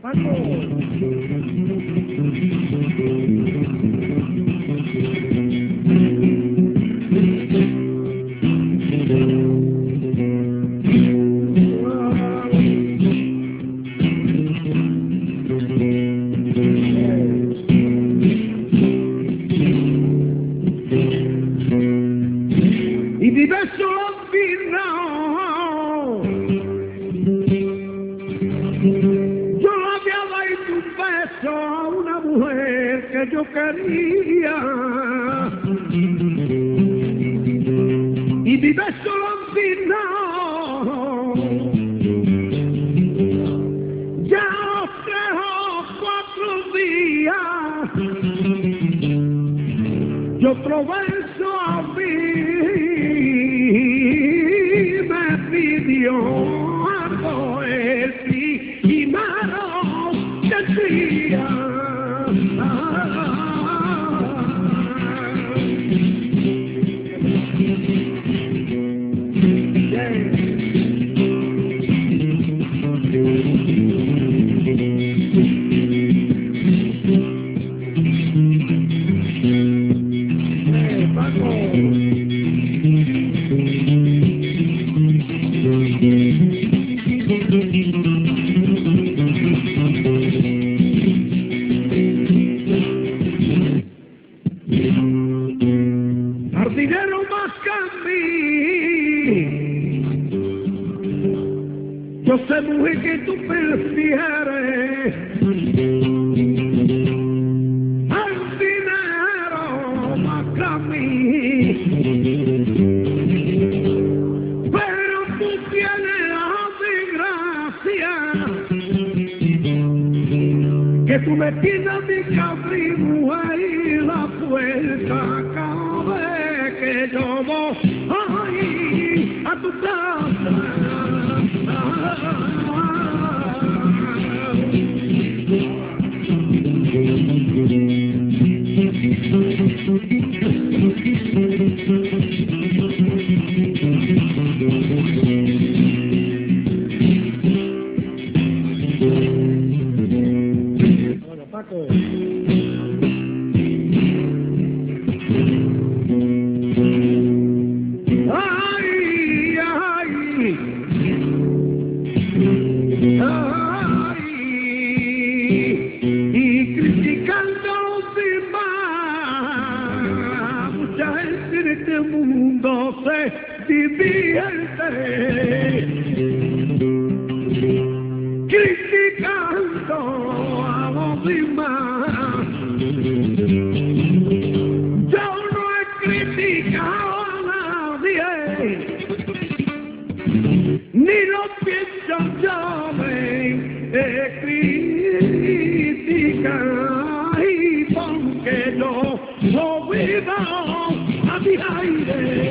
Paco. Y vive solo afinado. Yo le había dado un beso a una mujer que yo quería. Y vive solo afinado. Ya 3 o 4 días. Y otro beso a mí me pidió algo el primero decía. Jardinero más que a mí, yo sé mujer que tú prefieres jardinero más que a mí, pero tú tienes la desgracia que tú me pidas mi cabrino ahí la puerta cada vez que yo voy ay, a tu casa. Hola, Paco. Y criticando los demás, mucha gente en este mundo se divierte. Criticando a los demás. Yo no he criticado a nadie, ni lo pienso yo me criticar, y porque yo lo vivo a mi aire.